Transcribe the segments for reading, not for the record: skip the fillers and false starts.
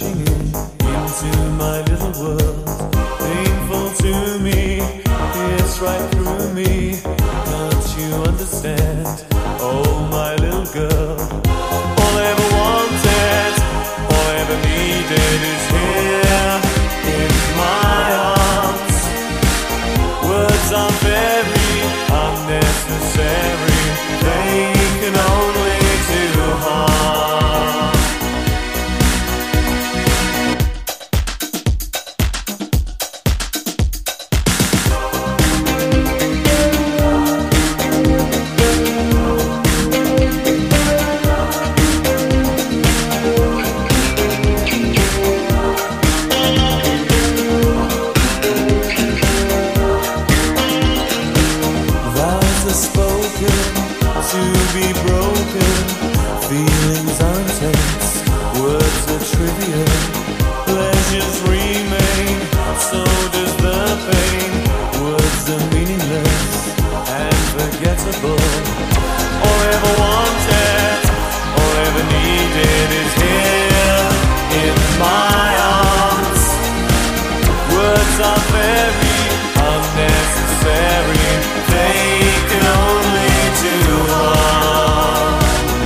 rushing in into my little world. Painful to me, it's right through me. Can't you understand? Oh, my little girl. All I ever wanted, all I ever needed is here in my arms. Words are very unnecessary. They can only do harm. To be broken, feelings are intense, words are trivial, pleasures remain, so does the pain. Words are meaningless and forgettable. All I ever wanted, all I ever needed is here in my arms. Words are very unnecessary, they can only do harm.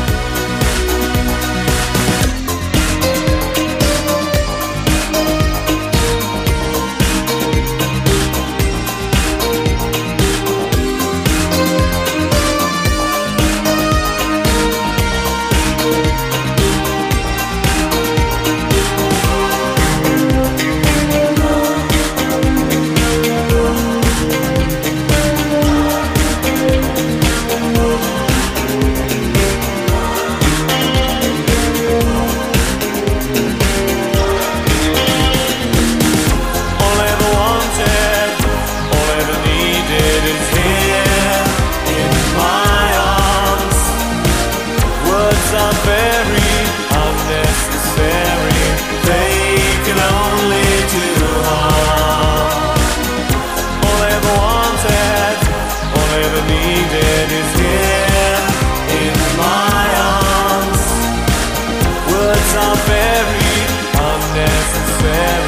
Are very unnecessary. They can only do harm. All I ever wanted, all I ever needed is here in my arms. Words are very unnecessary.